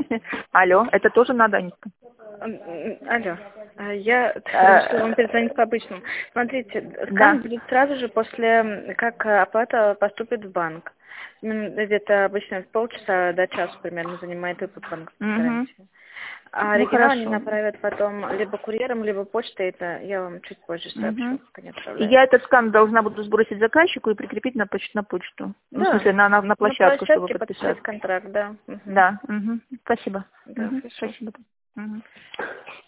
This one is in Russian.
Алло, это тоже надо, Анютка? Алло, я решила вам перезвонить по обычному. Смотрите, скан будет сразу же после, как оплата поступит в банк. Где-то обычно полчаса до часа примерно занимает выпуск банковской гарантии. А оригинал они направят потом либо курьером, либо почтой. Это я вам чуть позже сообщу, как они отправляют. И я этот скан должна буду сбросить заказчику и прикрепить на почту. Да. Ну, в смысле, на площадку, чтобы подписать контракт, да. Да. Спасибо. Да, Спасибо.